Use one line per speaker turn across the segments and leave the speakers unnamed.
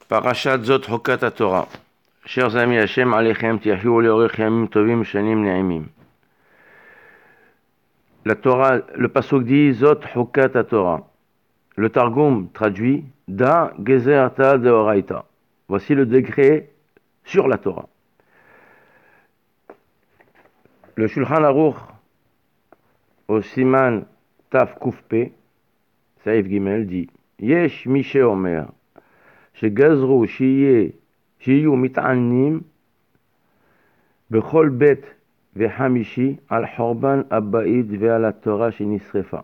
Parashat Zot Hokat Torah. Chers amis, Hashem Alechem Tiahiou Leorech Yamim Tovim Shanim Ne'emim. La Torah, le pasuk dit Zot Hokat Torah. Le Targum traduit Da Gezerta Deoraita. Voici le décret sur la Torah. Le Shulchan Aruch au Siman Taf Kufpe, Saïf Gimel dit Yesh Mishe Omer. שגזרו שיהיו מתענים בכל בית וחמישי על חורבן הבית ועל התורה שנשרפה.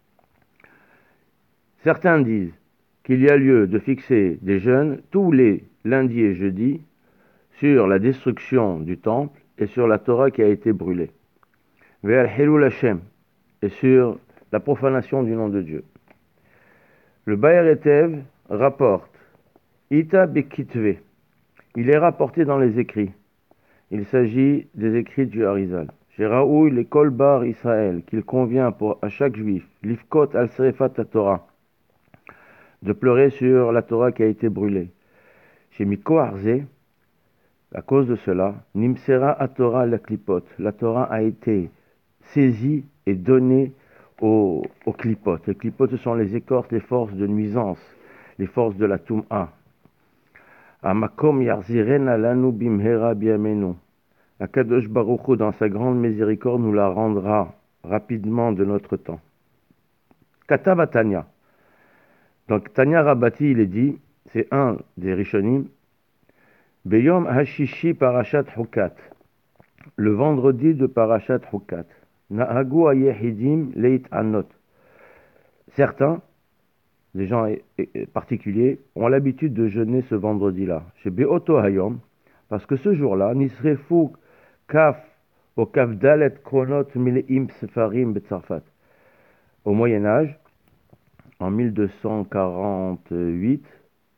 Certains disent qu'il y a lieu de fixer des jeûnes tous les lundis et jeudis sur la destruction du temple et sur la Torah qui a été brûlée. Ve'al Hilul Hashem, et sur la profanation du nom de Dieu. Le Baer Etev rapporte Ita Bekitve. Il est rapporté dans les écrits. Il s'agit des écrits du Harizal. Chez Raoul, les Kol Bar Israël, qu'il convient à chaque juif, Lifkot al Serefat Torah, de pleurer sur la Torah qui a été brûlée. Chez Miko Arze, à cause de cela, Nimsera à Torah la Klipot. La Torah a été saisie et donnée aux Klipot. Les Klipot, ce sont les écorces, les forces de nuisance, les forces de la Tum'a. Amakom yarzirena lanu bimhera biamenu. Akadosh Baruch Hu, dans sa grande miséricorde, nous la rendra rapidement de notre temps. Katav Tanya. Donc Tanya Rabati, il est dit, c'est un des Rishonim, Beyom Hashishi Parashat Hukat, le vendredi de Parashat Hukat. Nahagu Ayehidim Leit Anot. Certains, des gens particuliers, ont l'habitude de jeûner ce vendredi-là. Chez Be'oto Hayom, parce que ce jour-là, Nisrefu Kaf au Kaf Dalet Kronot Mileim Sefarim Betzarfat. Au Moyen-Âge, en 1248,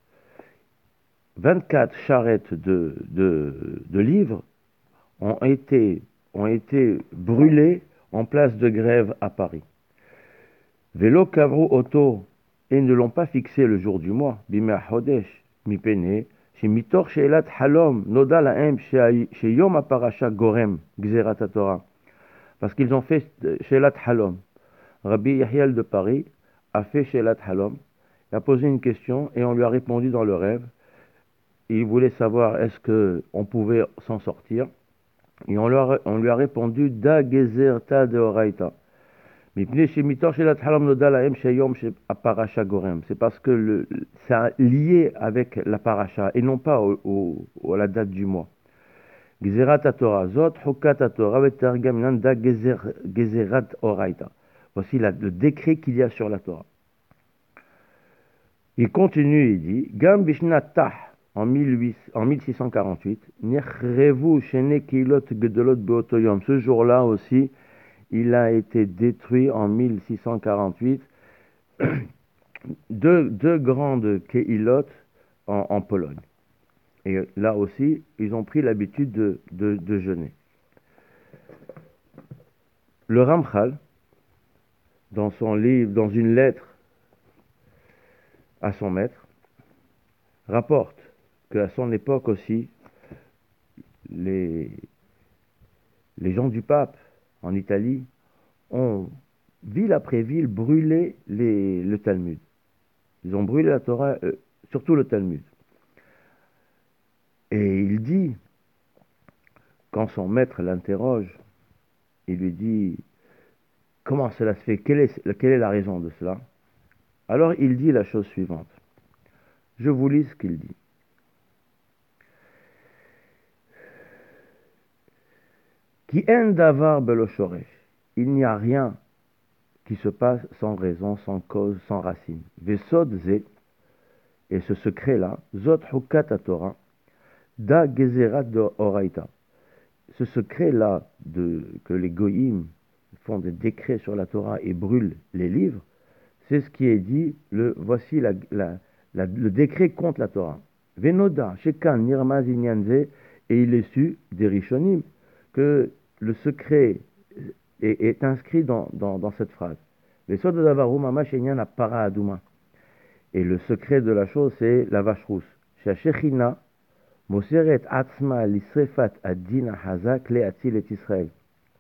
24 charrettes de livres ont été brûlées en place de grève à Paris. Velo Kavru Oto, et ne l'ont pas fixé le jour du mois. Bima Hodesh, Mipene, chez Mitor Sheelat Halom, Noda Lahem, chez Yom Aparasha Gorem, Gzerat Torah. Parce qu'ils ont fait Sheelat Halom. Rabbi Yahiel de Paris a fait Sheelat Halom, il a posé une question et on lui a répondu dans le rêve. Il voulait savoir est-ce qu'on pouvait s'en sortir. Et on lui a répondu Da Gezerta de Oraita. C'est parce que c'est lié avec la paracha et non pas à la date du mois. Gezerat Torah, Zot Hukat Torah, Vetergam Nanda Gezerat Oraita. Voici le décret qu'il y a sur la Torah. Il continue, il dit Gam Bishnatah en 1648, Nechrevu Shene Kilot Gedolot Beotoyom. Ce jour-là aussi, il a été détruit en 1648, deux grandes Kehilot en Pologne. Et là aussi, ils ont pris l'habitude de jeûner. Le Ramchal, dans son livre, dans une lettre à son maître, rapporte qu'à son époque aussi, les gens du pape en Italie ont, ville après ville, brûlé le Talmud. Ils ont brûlé la Torah, surtout le Talmud. Et il dit, quand son maître l'interroge, il lui dit, comment cela se fait, quelle est la raison de cela? Alors il dit la chose suivante. Je vous lis ce qu'il dit. Ki en davar beloshoresh. Il n'y a rien qui se passe sans raison, sans cause, sans racine. Vesod ze, et ce secret-là, zot hukat Torah, da gezerat de oraita. Ce secret-là que les goïms font des décrets sur la Torah et brûlent les livres, c'est ce qui est dit, voici le décret contre la Torah. Venoda, shekan nirmaz inyanze, et il est su des Rishonim que le secret est inscrit dans cette phrase. Et le secret de la chose, c'est la vache rousse. שהשכינה מוסרת עצמה לשרפת הדין החזק להציל את ישראל.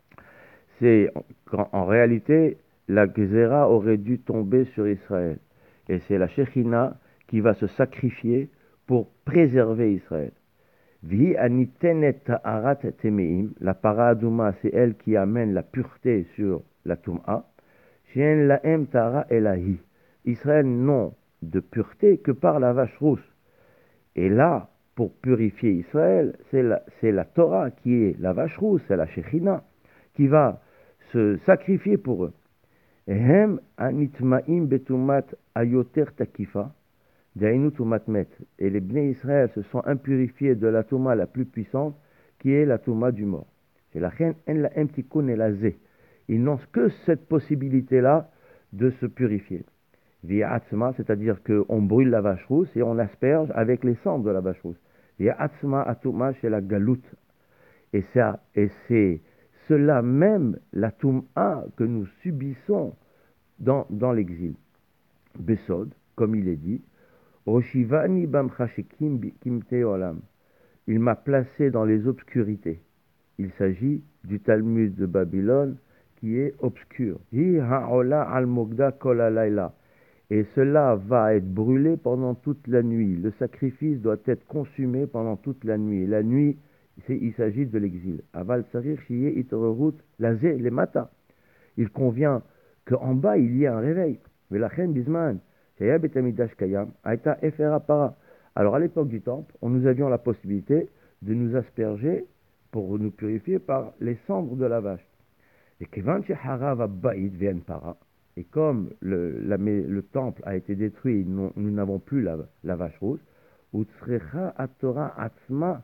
C'est en réalité, la Gezerah aurait dû tomber sur Israël. Et c'est la Shekhinah qui va se sacrifier pour préserver Israël. Vihi anitenet ta'arat temeim, la paradouma, c'est elle qui amène la pureté sur la Tum'a. Shien laem ta'ara elahi. Israël n'ont de pureté que par la vache rousse. Et là, pour purifier Israël, c'est la Torah qui est la vache rousse, c'est la Shekhinah, qui va se sacrifier pour eux. Ehem anitmaim betumat ayoter takifa, dainu tumat met. Et les Bnei Israël se sont impurifiés de la Touma la plus puissante, qui est la Touma du mort. C'est la chen en la emtikun et la zé. Ils n'ont que cette possibilité-là de se purifier. Via atzma, c'est-à-dire qu'on brûle la vache rousse et on asperge avec les cendres de la vache rousse. Via atzma atuma chez la galoute. Et c'est cela même, la Toum'a, que nous subissons dans l'exil. Besod, comme il est dit, Roshivani bam chashekim kimte olam. Il m'a placé dans les obscurités. Il s'agit du Talmud de Babylone qui est obscur. Hi ha'ola al-mogda kol alayla. Et cela va être brûlé pendant toute la nuit. Le sacrifice doit être consumé pendant toute la nuit. La nuit, il s'agit de l'exil. Aval sarir shiye itororut lazé les mata. Il convient qu'en bas, il y ait un réveil. Mais la reine Bisman, shaya betamidash kayam, aita efera para. Alors à l'époque du temple, nous avions la possibilité de nous asperger pour nous purifier par les cendres de la vache. Et kevan sheharav abayit vien para. Et comme le temple a été détruit, nous n'avons plus la vache rousse, utsrecha atora atzma,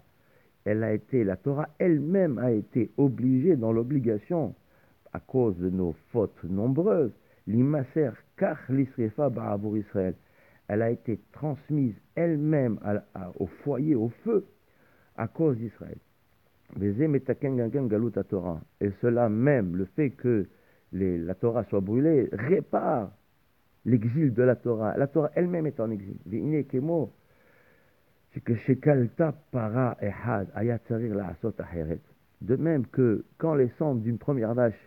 la Torah elle-même a été obligée dans l'obligation, à cause de nos fautes nombreuses, l'imaser kach l'isrefa ba'avour Israël. Elle a été transmise elle-même au foyer, au feu, à cause d'Israël. Et cela même, le fait que la Torah soit brûlée, répare l'exil de la Torah. La Torah elle-même est en exil. C'est que shekalta para ehad ayatzarir la asot aheret. De même que quand les cendres d'une première vache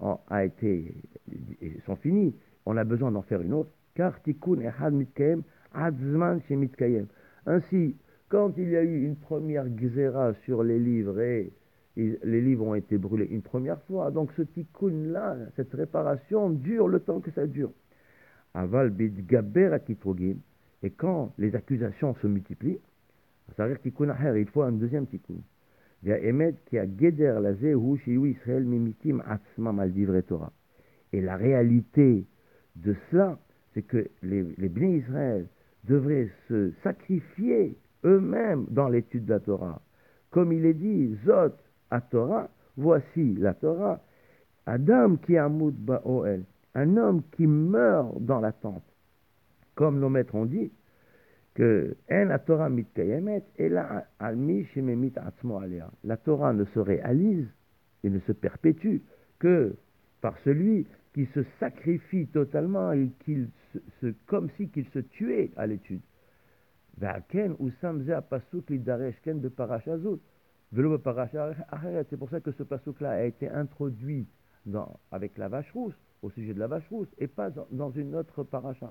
sont finies, on a besoin d'en faire une autre. Car tikkun ehad mitkayem adzman chez mitkayem. Ainsi, quand il y a eu une première gzera sur les livres et les livres ont été brûlés une première fois, donc ce tikkun-là, cette réparation dure le temps que ça dure. Aval bidgaber akitrogim. Et quand les accusations se multiplient, ça veut dire tikkun aher, il faut un deuxième tikkun. Via emet qui a geder la zehu shiyu Israël mimitim atzmam al divrei Torah. Et la réalité de cela, c'est que les Bnei Israël devraient se sacrifier eux-mêmes dans l'étude de la Torah. Comme il est dit, Zot à Torah, voici la Torah, Adam qui amud ba'oel, un homme qui meurt dans la tente. Comme nos maîtres ont dit, que la Torah mitkayemet et la almi shememit atzmo alea. La Torah ne se réalise et ne se perpétue que par celui qui se sacrifie totalement et comme si qu'il se tuait à l'étude. C'est pour ça que ce pasuk-là a été introduit avec la vache rousse, au sujet de la vache rousse, et pas dans une autre paracha.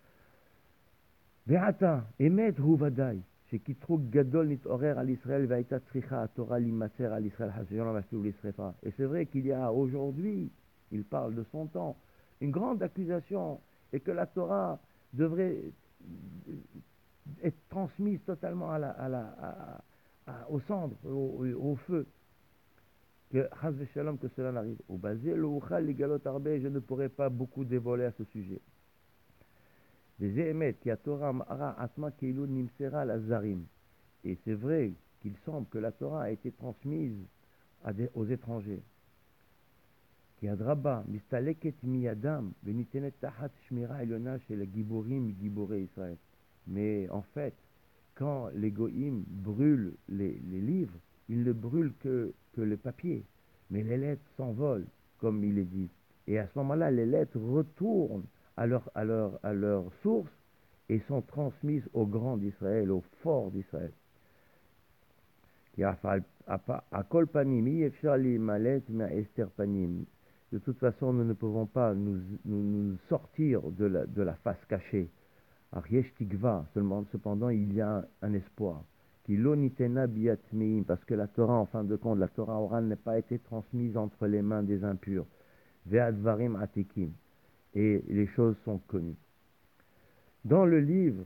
Ve'ata, emet hu vadai, shekitrug gadol nit'orer al Israël ve'aita tzricha Torah limaser al Israël hasyon v'afil l'isrefa. Et c'est vrai qu'il y a aujourd'hui, il parle de son temps, une grande accusation, et que la Torah devrait être transmise totalement aux cendres, au feu. Que chas v'shalom, que cela n'arrive. Au basé, le uchal ligalot arbe, je ne pourrais pas beaucoup dévoiler à ce sujet. Et c'est vrai qu'il semble que la Torah a été transmise aux étrangers. Mais en fait, quand les goïms brûlent les livres, ils ne brûlent que le papier. Mais les lettres s'envolent, comme il est dit. Et à ce moment-là, les lettres retournent à leur source et sont transmises aux grands d'Israël, aux forts d'Israël. De toute façon, nous ne pouvons pas nous sortir de la face cachée. Cependant, il y a un espoir. Parce que la Torah, en fin de compte, la Torah orale n'a pas été transmise entre les mains des impurs. Ve'advarim atikim. Et les choses sont connues. Dans le livre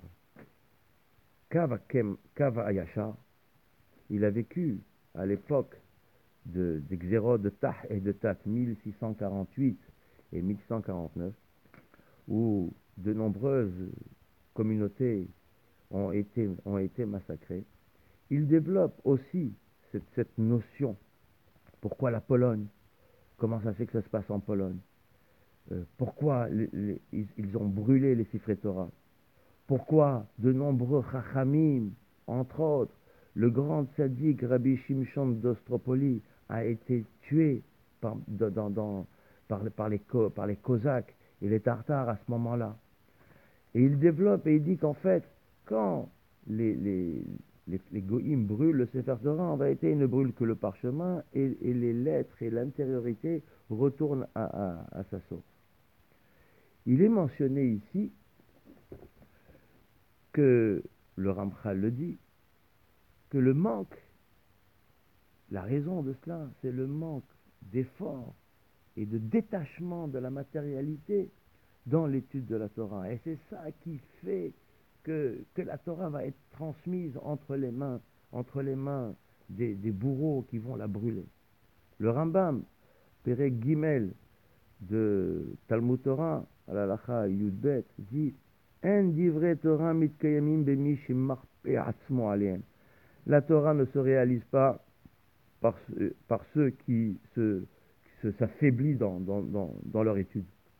Kava Ayashar, il a vécu à l'époque des Xérot de Tah et de Tat 1648 et 1149, où de nombreuses communautés ont été massacrées. Il développe aussi cette notion. Pourquoi la Pologne? Comment ça fait que ça se passe en Pologne? Pourquoi ils ont brûlé les Sifrei Torah? Pourquoi de nombreux Chachamim, entre autres, le grand tzaddik Rabbi Shimshon d'Ostropoli a été tué par les Cosaques et les Tartares à ce moment-là? Et il développe et il dit qu'en fait, quand les goïms brûlent le Sefer Torah, en vérité, ils ne brûlent que le parchemin et les lettres et l'intériorité retournent à sa source. Il est mentionné ici que le Ramchal le dit, que le manque, la raison de cela, c'est le manque d'effort et de détachement de la matérialité dans l'étude de la Torah. Et c'est ça qui fait que la Torah va être transmise entre les mains des bourreaux qui vont la brûler. Le Rambam, Perek Gimel de Talmud Torah, à l'Alacha Yudbet, dit En divrei Torah mitkayamim bemi shemarpe atzmo alehem. La Torah ne se réalise pas par ceux qui s'affaiblissent dans leur étude.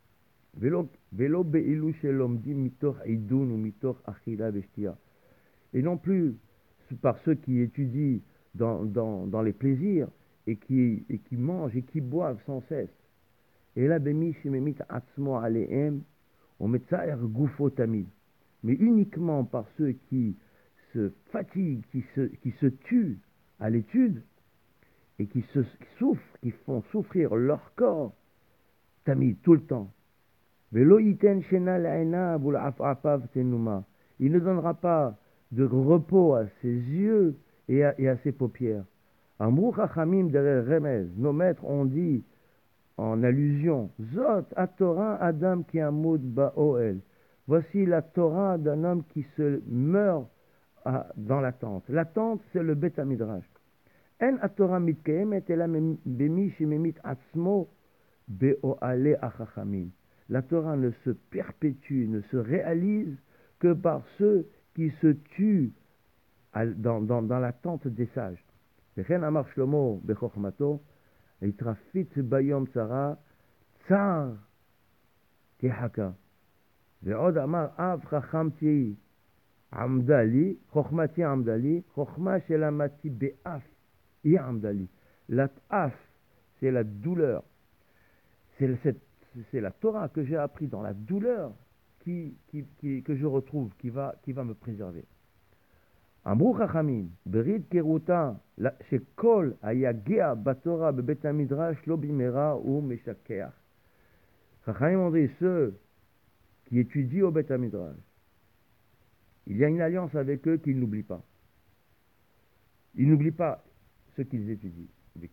Velo be'ilu shelomdim mitoch idun ou mitoch achila veshtia. Et non plus par ceux qui étudient dans les plaisirs et qui mangent et qui boivent sans cesse. Et là, bemi shememit atzmo alehem, on metzaer gufo tamid. Mais uniquement par ceux qui se fatiguent, qui se tuent à l'étude et qui souffrent, qui font souffrir leur corps, tamid, tout le temps. Velo iten shena la'ena bul afav tenuma. Il ne donnera pas de repos à ses yeux et à ses paupières. Amrou chachamim derrière remez. Nos maîtres ont dit en allusion, Zot à Torah Adam qui amud ba'oel. Voici la Torah d'un homme qui se meurt dans la tente. La tente, c'est le Bet Midrash. En a Torah mitkeemet ela bemi shememit atzmo be'oale achachamim. La Torah ne se perpétue, ne se réalise que par ceux qui se tuent dans la tente des sages. Vechen amar Shlomo bechokmato, Itrafit bayom tzara, tsar tehaka. Ve'od amar av chachamti amdali, chokhmati amdali, chokhma shelamati be'af, i amdali. La af, c'est la douleur. C'est la Torah que j'ai appris dans la douleur que je retrouve, qui va me préserver. אמרו חכמים, ברית קירותה שכל היגע בתורה בבית המדרש לא במהרה הוא משכח. Chachamim ont dit ceux qui étudient au Beth Midrash, il y a une alliance avec eux qu'ils n'oublient pas. Ils n'oublient pas ce qu'ils étudient.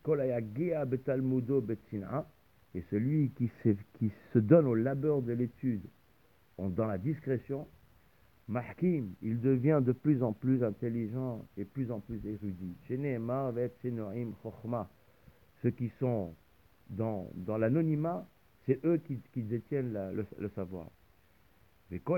Et celui qui se donne au labeur de l'étude dans la discrétion, Mahkim, il devient de plus en plus intelligent et plus en plus érudit. Ceux qui sont dans l'anonymat, c'est eux qui détiennent le savoir. Et tout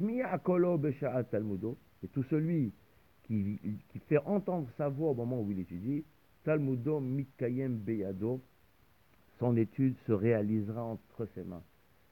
celui qui fait entendre sa voix au moment où il étudie, Talmudo mitkayem beyado, son étude se réalisera entre ses mains.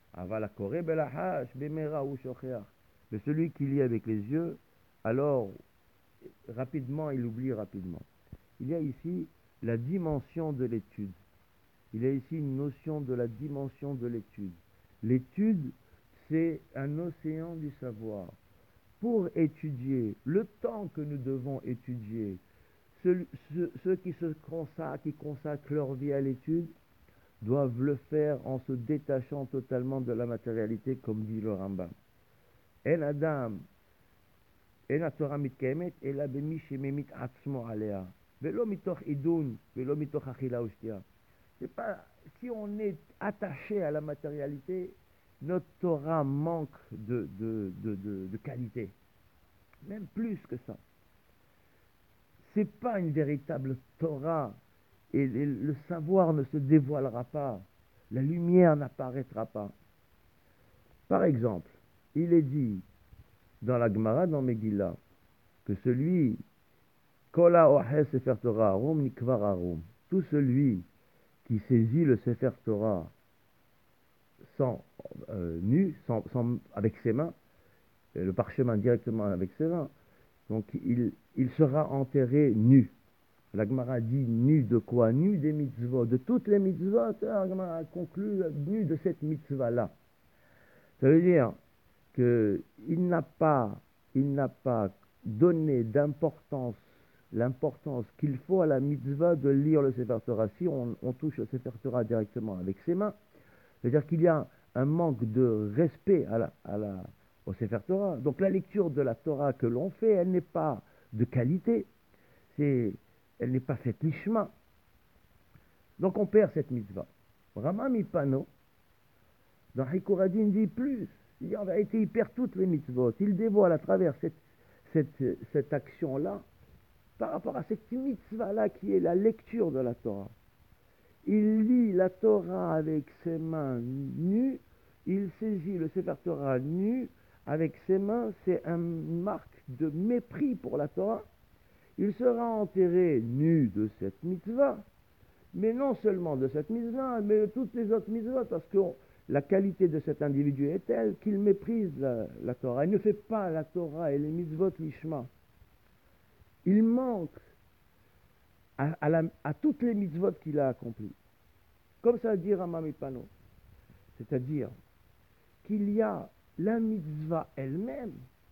Mais celui qui lit avec les yeux, alors rapidement, il oublie rapidement. Il y a ici la dimension de l'étude. Il y a ici une notion de la dimension de l'étude. L'étude, c'est un océan du savoir. pour étudier, le temps que nous devons étudier, ceux qui consacrent leur vie à l'étude, doivent le faire en se détachant totalement de la matérialité, comme dit le Rambam. En Adam, en Torah mitkaemet, ela bemi shememit atzmo alea. Velo mitoch idun, velo mitoch achila ushtia. C'est pas, si on est attaché à la matérialité, notre Torah manque de qualité. Même plus que ça. C'est pas une véritable Torah. Et le savoir ne se dévoilera pas. La lumière n'apparaîtra pas. Par exemple, il est dit dans la Gemara, dans Megillah, que celui, Kola ohe Sefer Torah arum nikvar arum, tout celui qui saisit le Sefer Torah avec ses mains, le parchemin directement avec ses mains, donc il sera enterré nu. La Gemara dit nu de quoi? Nu des mitzvot, de toutes les mitzvot. La Gemara conclut nu de cette mitzvah-là. Ça veut dire qu'il n'a pas donné l'importance qu'il faut à la mitzvah de lire le Sefer Torah. Si on touche le Sefer Torah directement avec ses mains, c'est-à-dire qu'il y a un manque de respect au Sefer Torah. Donc la lecture de la Torah que l'on fait, elle n'est pas de qualité. Elle n'est pas faite lishma. Donc on perd cette mitzvah. Rama Mipano, dans Hikoradin, dit plus. Il dit en vérité, il perd toutes les mitzvot. Il dévoile à travers cette action-là, par rapport à cette mitzvah-là qui est la lecture de la Torah. Il lit la Torah avec ses mains nues, il saisit le Sefer Torah nu avec ses mains, c'est une marque de mépris pour la Torah. Il sera enterré nu de cette mitzvah, mais non seulement de cette mitzvah, mais de toutes les autres mitzvahs, parce que la qualité de cet individu est telle qu'il méprise la Torah. Il ne fait pas la Torah et les mitzvot lishma. Il manque à toutes les mitzvot qu'il a accomplies. Comme ça dit Rama Mipano. C'est-à-dire qu'il y a la mitzvah elle-même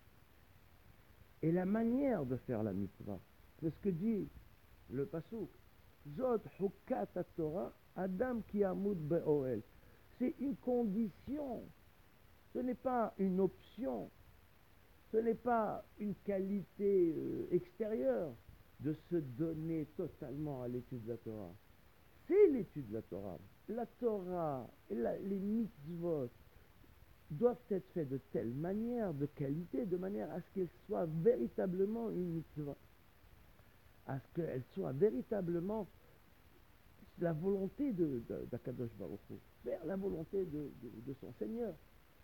et la manière de faire la mitzvah. C'est ce que dit le pasuk. Zot hukat Torah, Adam ki amud be'oel. C'est une condition. Ce n'est pas une option. Ce n'est pas une qualité extérieure de se donner totalement à l'étude de la Torah. C'est l'étude de la Torah. La Torah et les mitzvot doivent être faits de telle manière, de qualité, de manière à ce qu'elles soient véritablement une mitzvah. À ce qu'elle soit véritablement la volonté d'Akadosh Baruch Hu, faire la volonté de son Seigneur.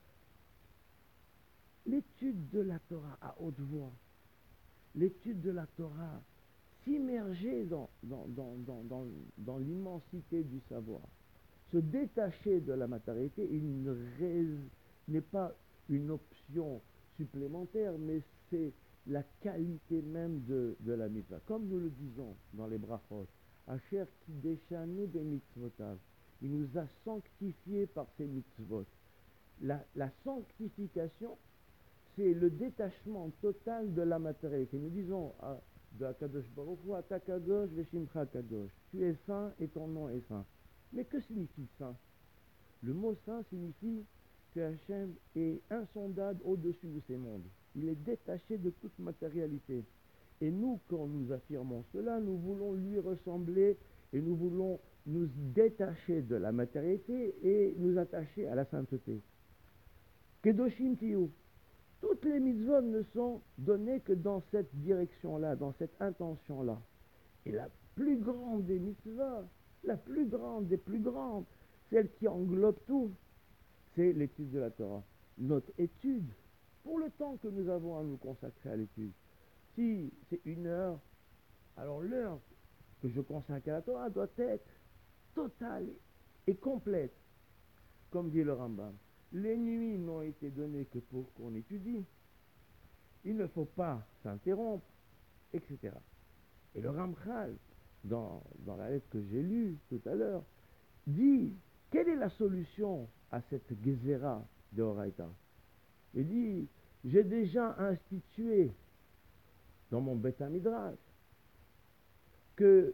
L'étude de la Torah à haute voix, l'étude de la Torah, s'immerger dans l'immensité du savoir, se détacher de la matérialité, n'est pas une option supplémentaire, mais c'est la qualité même de la mitzvah. Comme nous le disons dans les brachot, Asher kideshanu be mitzvotav, il nous a sanctifiés par ses mitzvot. La sanctification, c'est le détachement total de la matérialité. Nous disons de Akadosh Baruch Hu, Ata Kadosh veshimcha Kadosh. Tu es saint et ton nom est saint. Mais que signifie saint? Le mot saint signifie que Hachem est insondable au-dessus de ces mondes. Il est détaché de toute matérialité. Et nous, quand nous affirmons cela, nous voulons lui ressembler et nous voulons nous détacher de la matérialité et nous attacher à la sainteté. Kedoshim Tiyu. Toutes les mitzvot ne sont données que dans cette direction-là, dans cette intention-là. Et la plus grande des mitzvot, la plus grande des plus grandes, celle qui englobe tout, c'est l'étude de la Torah. Notre étude, pour le temps que nous avons à nous consacrer à l'étude, si c'est 1 heure, alors l'heure que je consacre à la Torah doit être totale et complète. Comme dit le Rambam, les nuits n'ont été données que pour qu'on étudie. Il ne faut pas s'interrompre, etc. Et le Ramchal, dans la lettre que j'ai lue tout à l'heure, dit, quelle est la solution à cette Gezerah de Horaïta? Il dit, J'ai déjà institué dans mon Beth Midrash que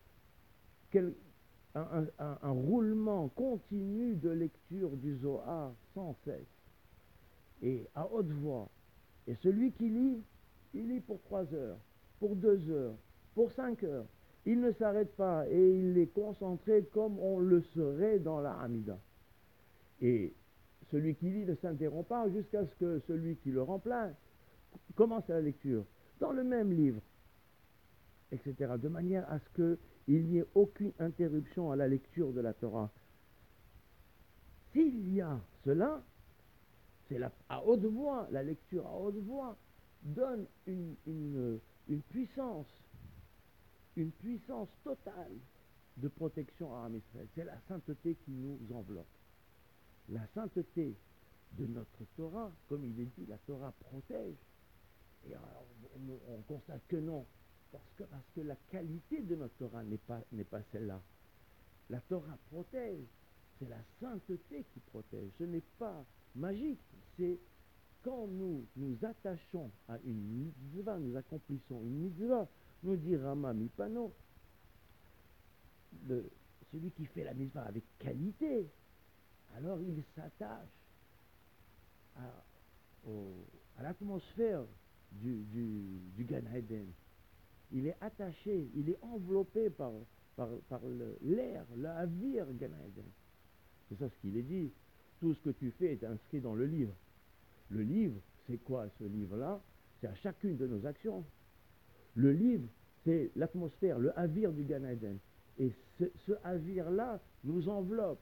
un roulement continu de lecture du Zohar sans cesse et à haute voix. Et celui qui lit, il lit pour 3 heures, pour 2 heures, pour 5 heures. Il ne s'arrête pas et il est concentré comme on le serait dans la Hamida. Et celui qui lit ne s'interrompt pas jusqu'à ce que celui qui le remplace commence la lecture dans le même livre, etc. De manière à ce qu'il n'y ait aucune interruption à la lecture de la Torah. S'il y a cela, c'est à haute voix, la lecture à haute voix donne une puissance totale de protection à Israël. C'est la sainteté qui nous enveloppe. La sainteté de notre Torah, comme il est dit, la Torah protège. Et alors, on constate que non, parce que la qualité de notre Torah n'est pas celle-là. La Torah protège, c'est la sainteté qui protège. Ce n'est pas magique, c'est quand nous nous attachons à une mitzvah, nous accomplissons une mitzvah, nous dit Rama Mipano, celui qui fait la mitzvah avec qualité, alors il s'attache à l'atmosphère du Gan Eden. Il est attaché, il est enveloppé par l'air, l'avir Gan Eden. C'est ça ce qu'il est dit. Tout ce que tu fais est inscrit dans le livre. Le livre, c'est quoi ce livre-là? C'est à chacune de nos actions. Le livre, c'est l'atmosphère, le avir du Gan Eden. Et ce avir-là nous enveloppe.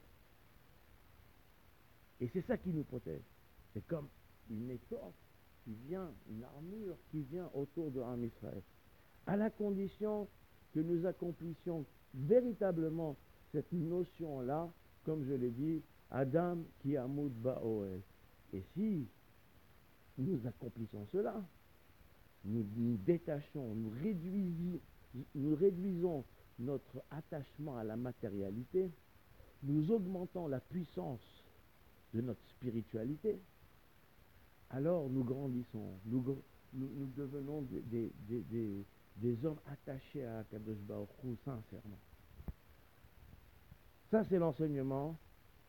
Et c'est ça qui nous protège. C'est comme une étoffe qui vient, une armure qui vient autour de Am Israël. À la condition que nous accomplissions véritablement cette notion-là, comme je l'ai dit, Adam qui amud ba'oel. Et si nous accomplissons cela, nous nous détachons, nous réduisons notre attachement à la matérialité, nous augmentons la puissance de notre spiritualité, alors nous grandissons, nous devenons des hommes attachés à Kadosh Baruch Hu sincèrement. Ça, c'est l'enseignement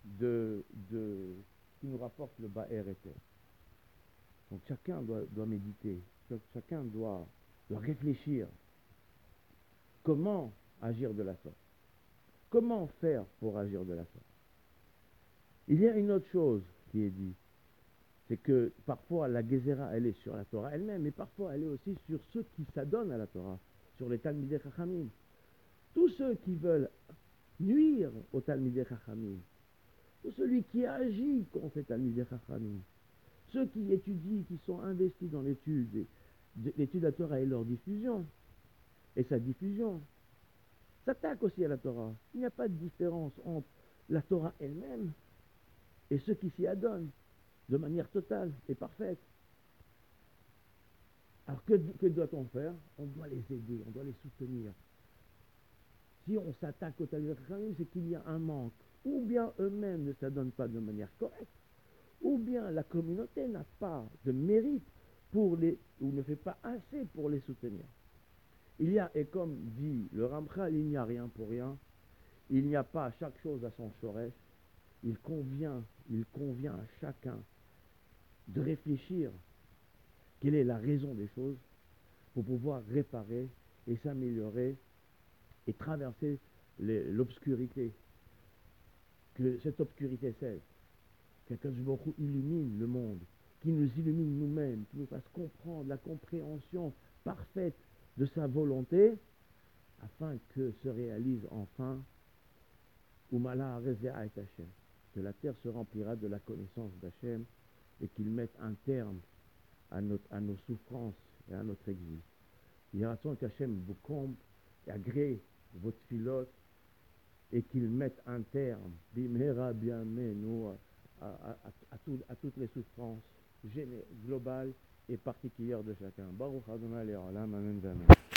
qui nous rapporte le Ba'er Eter. Donc chacun doit méditer, chacun doit réfléchir. Comment agir de la sorte? Comment faire pour agir de la sorte? Il y a une autre chose qui est dit, c'est que parfois la Gezerah, elle est sur la Torah elle-même, mais parfois elle est aussi sur ceux qui s'adonnent à la Torah, sur les Talmidei Chachamim. Tous ceux qui veulent nuire aux Talmidei Chachamim, ou celui qui agit contre les Talmidei Chachamim, ceux qui étudient, qui sont investis dans l'étude de la Torah et leur diffusion, et sa diffusion, s'attaquent aussi à la Torah. Il n'y a pas de différence entre la Torah elle-même et ceux qui s'y adonnent de manière totale et parfaite. Alors que doit-on faire? On doit les aider, on doit les soutenir. Si on s'attaque aux Talmidei Chachamim, c'est qu'il y a un manque. Ou bien eux-mêmes ne s'adonnent pas de manière correcte, ou bien la communauté n'a pas de mérite ou ne fait pas assez pour les soutenir. Il y a, et comme dit le Ramchal, il n'y a rien pour rien, il n'y a pas chaque chose à son shoresh, il convient à chacun de réfléchir quelle est la raison des choses pour pouvoir réparer et s'améliorer et traverser l'obscurité, que cette obscurité cesse, qu'Akadosh Baruch Hu illumine le monde, qui nous illumine nous-mêmes, qui nous fasse comprendre la compréhension parfaite de sa volonté, afin que se réalise enfin Umala Arezea et Hashem, que la terre se remplira de la connaissance d'Hachem et qu'il mette un terme à nos souffrances et à notre exil. Il y a raison qu'Hachem vous comble et agrée votre pilote et qu'il mette un terme, bimera biamenu, à toutes les souffrances globales et particulières de chacun. Baruch Adonai Le'olam, amen, amen.